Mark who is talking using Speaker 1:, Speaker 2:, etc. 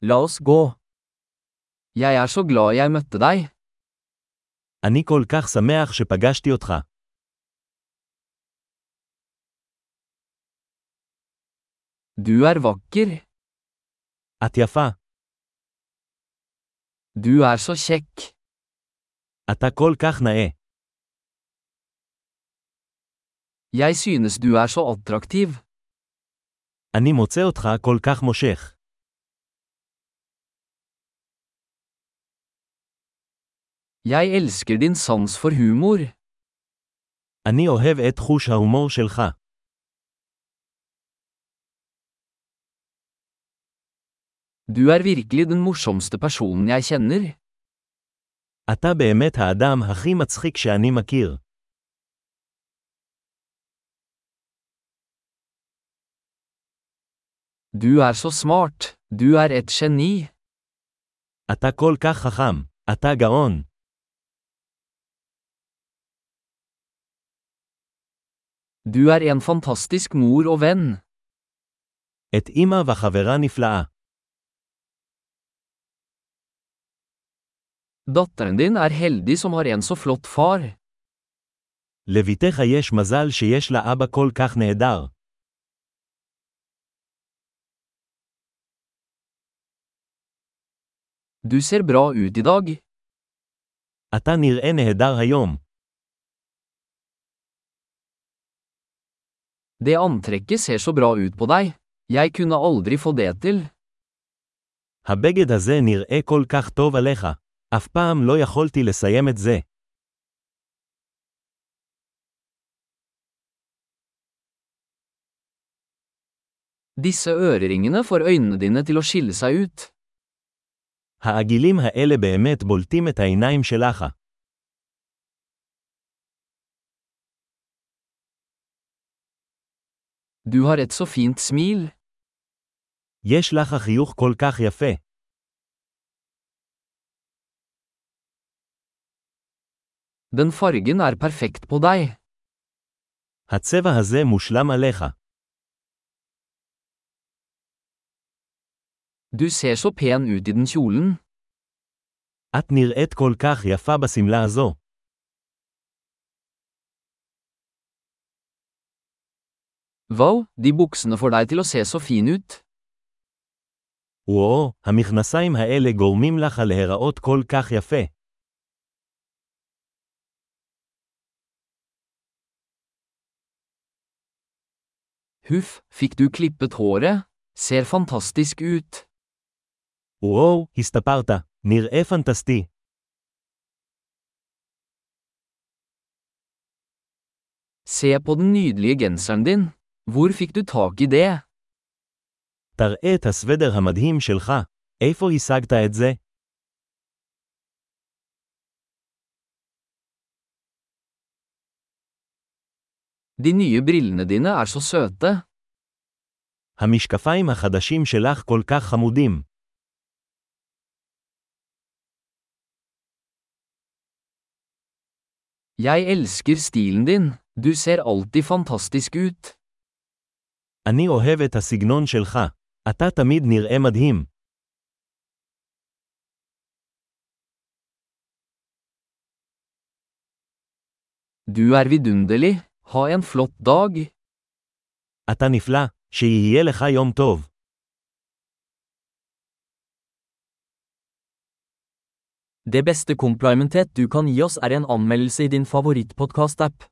Speaker 1: La oss gå. Jeg så glad jeg møtte deg.
Speaker 2: אני כל כך שמח שפגשתי אותך.
Speaker 1: Du vakker.
Speaker 2: את יפה.
Speaker 1: Du så kjekk.
Speaker 2: אתה כל כך נאה.
Speaker 1: Jeg synes du så attraktiv.
Speaker 2: אני מוצא אותך כל כך מושך.
Speaker 1: Jeg elsker din sans for humor.
Speaker 2: אני אוהב את חוש ההומור שלך.
Speaker 1: Du virkelig den morsomste personen jeg kjenner.
Speaker 2: אתה באמת האדם הכי מצחיק שאני מכיר.
Speaker 1: Du så smart. Du et geni.
Speaker 2: אתה כל כך חכם. אתה גאון.
Speaker 1: Du en fantastisk mor og venn.
Speaker 2: את אמא וחברה נפלאה.
Speaker 1: Datteren din heldig som har en så flott far.
Speaker 2: לביתך יש מזל שיש לה אבא כל כך נהדר.
Speaker 1: Du ser bra ut I dag.
Speaker 2: אתה נראה נהדר היום.
Speaker 1: Det antrekket ser så bra ut på deg. Jeg kunne aldri få det til.
Speaker 2: הבגד הזה נראה כל כך טוב עליך. אף פעם לא יכולתי לסיים את זה.
Speaker 1: Disse øreringene får øynene dine til å skille seg ut.
Speaker 2: העגילים האלה באמת בולטים את העיניים שלך.
Speaker 1: Du har et så fint smil.
Speaker 2: יש לך חיוך כל כך יפה.
Speaker 1: Den fargen perfekt på deg.
Speaker 2: הצבע הזה מושלם עליך.
Speaker 1: Du ser så pen ut I den kjolen.
Speaker 2: את נראית כל כך יפה בשמלה הזו.
Speaker 1: Wow, de buksene får deg til å se så fin ut.
Speaker 2: וואו, המכנסיים האלה גורמים לך להיראות כל כך יפה.
Speaker 1: Huff, fikk du klippet håret? Ser fantastisk ut.
Speaker 2: וואו, הסתפרת. נראה פנטסטי.
Speaker 1: Se på den nydelige genseren din. Hvor fikk du tak I det?
Speaker 2: תראה את הסוודר המדהים שלך. איפה השגת את זה?
Speaker 1: De nye brillene dine så søte.
Speaker 2: המשקפיים החדשים שלך כל כך חמודים.
Speaker 1: Jeg elsker stilen din. Du ser alltid fantastisk ut.
Speaker 2: אני אוהב את הסגנון שלך. אתה תמיד נראה מדהים.
Speaker 1: Du vidunderlig. Ha en flott dag.
Speaker 2: אתה נפלא. שיהיה לך יום טוב.
Speaker 1: Det beste komplimentet du kan gi oss en anmeldelse I din favorittpodcast-app.